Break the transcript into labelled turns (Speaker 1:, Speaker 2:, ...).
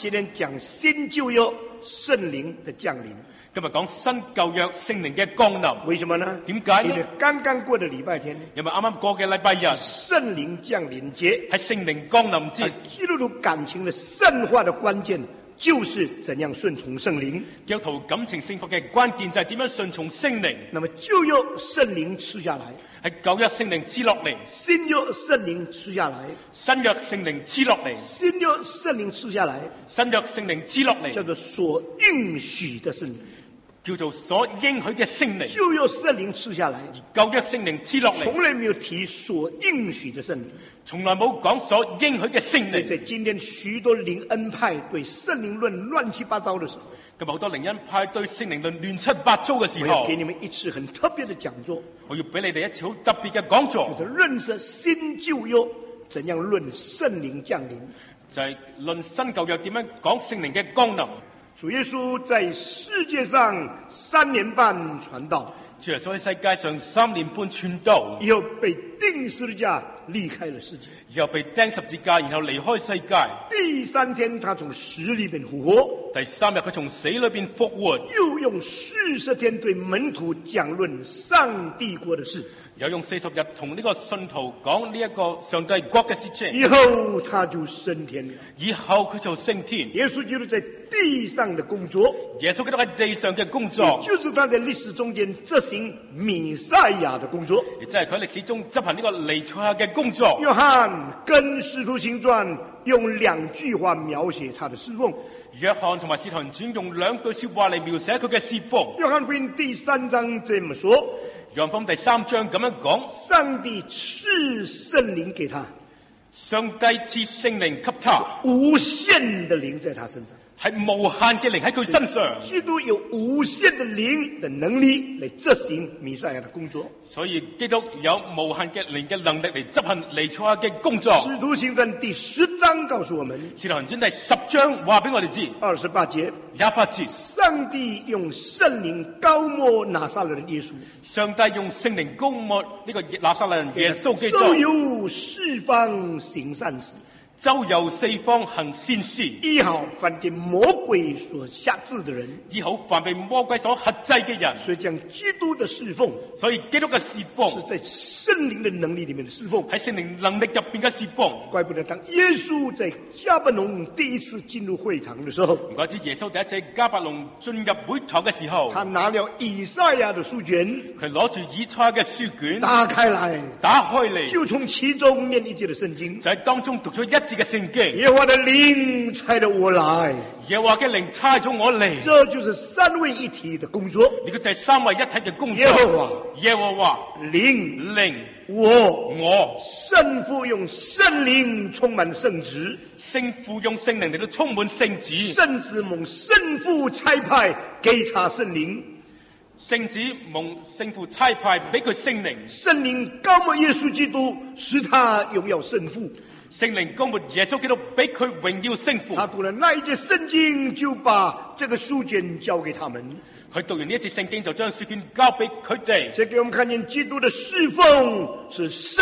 Speaker 1: 今天讲新旧约圣灵的降临。
Speaker 2: 今日講新舊約聖靈嘅降臨，
Speaker 1: 为什么呢？
Speaker 2: 點解呢？
Speaker 1: 因为刚剛過的禮拜天，
Speaker 2: 因為啱啱過嘅禮拜日
Speaker 1: 聖靈降臨節，
Speaker 2: 係聖靈降臨節，
Speaker 1: 基督徒感情的聖化的關鍵就是怎樣順從聖靈。
Speaker 2: 基督徒感情聖化嘅關鍵就係點樣順從聖靈。
Speaker 1: 那麼舊約聖靈賜下來，
Speaker 2: 係舊約聖靈賜落嚟，
Speaker 1: 新約聖靈賜下來，
Speaker 2: 新約聖靈賜落嚟，
Speaker 1: 新約聖靈賜下來，
Speaker 2: 新約聖靈賜落嚟，
Speaker 1: 叫做所應許的聖靈。
Speaker 2: 叫做所應許嘅聖靈。
Speaker 1: 舊約聖靈賜下來，
Speaker 2: 舊約聖靈賜落嚟，
Speaker 1: 從來沒有提所應許的聖靈，
Speaker 2: 從來冇講所應許嘅聖靈。
Speaker 1: 在今天許多靈恩派對聖靈論亂七八糟的時候，
Speaker 2: 今日好多靈恩派對聖靈論亂七八糟嘅時候，
Speaker 1: 我要給你們一次很特別的講座，
Speaker 2: 我要俾你哋一次好特別嘅講座，
Speaker 1: 就是認識新舊約怎樣論聖靈降臨，
Speaker 2: 就係論新舊約點樣講聖靈嘅降臨。
Speaker 1: 主耶穌在世界上3年半傳道，
Speaker 2: 主耶穌喺世界上3年半傳道，
Speaker 1: 以後被釘十字架離開了世界，
Speaker 2: 以後被釘十字架，然後離開世界。
Speaker 1: 第3天他從死裏邊復活，
Speaker 2: 第3日佢從死裏邊復活，
Speaker 1: 又用40天對門徒講論上帝國的事，
Speaker 2: 又用40日同呢個信徒講呢一個上帝國嘅事情。
Speaker 1: 以後他就升天了。
Speaker 2: 以後佢就升天。
Speaker 1: 耶穌基督在地上的工作，
Speaker 2: 耶穌基督喺地上嘅工作，
Speaker 1: 就是他在歷史中間執行彌賽亞的工作，
Speaker 2: 亦即係佢喺歷史中執行呢個彌賽亞嘅工作。
Speaker 1: 約翰跟使徒行傳用2句話描寫他的侍奉。
Speaker 2: 約翰同埋使徒行傳用2句說話嚟描寫佢嘅侍奉。
Speaker 1: 約翰福音第3章這麼說，
Speaker 2: 約翰福音第3章咁樣講，
Speaker 1: 上帝賜聖靈給他，
Speaker 2: 上帝賜聖靈給他，
Speaker 1: 無限的靈在他身上，
Speaker 2: 係無限嘅靈喺佢身上。
Speaker 1: 基督有無限的靈的能力嚟執行彌賽亞的工作。
Speaker 2: 所以基督有無限嘅靈嘅能力嚟執行彌賽亞嘅工作。
Speaker 1: 使徒行傳第10章告訴我們，
Speaker 2: 使徒行傳第10章話俾我哋知
Speaker 1: 28節
Speaker 2: ，28節，
Speaker 1: 上帝用聖靈膏抹拿撒勒人耶穌，
Speaker 2: 上帝用聖靈膏抹呢個拿撒勒人耶穌基督，
Speaker 1: 周遊四方行善事，
Speaker 2: 周遊四方行善事，
Speaker 1: 醫好凡被魔鬼所轄制的人，
Speaker 2: 醫好凡被魔鬼所轄制嘅人。
Speaker 1: 所以講基督的侍奉，
Speaker 2: 所以基督嘅侍奉
Speaker 1: 是在聖靈的能力裏面的侍奉，
Speaker 2: 喺聖靈能力入邊嘅侍奉。
Speaker 1: 怪不得當耶穌在迦百農第一次進入會堂的時候，
Speaker 2: 唔怪之耶穌第一次喺迦百農進入會堂嘅時候，
Speaker 1: 他拿了以賽亞的書卷，
Speaker 2: 佢攞住以賽亞嘅書卷
Speaker 1: 打開來，
Speaker 2: 打開嚟，
Speaker 1: 就從其中念一節的聖經，
Speaker 2: 就喺當中讀出一節嘅聖經。
Speaker 1: 耶和華的靈差了我來，
Speaker 2: 耶和華嘅靈差咗我嚟，
Speaker 1: 這就是三位一體的工作。
Speaker 2: 呢個就係三位一體嘅工作。耶和華靈我
Speaker 1: 聖父用聖靈充滿聖子，
Speaker 2: 聖父用聖靈嚟到充滿聖子，
Speaker 1: 聖子蒙聖父差派給他聖靈，
Speaker 2: 聖子蒙聖父差派俾佢聖靈，
Speaker 1: 聖靈膏抹耶穌基督，使他榮耀聖父。
Speaker 2: 聖靈膏抹耶穌基督，俾佢榮耀聖父。
Speaker 1: 他讀了那一節聖經，就把這個書卷交給他們。
Speaker 2: 佢讀完呢一節聖經，就將書卷交俾佢哋。
Speaker 1: 這給我們看見基督的侍奉是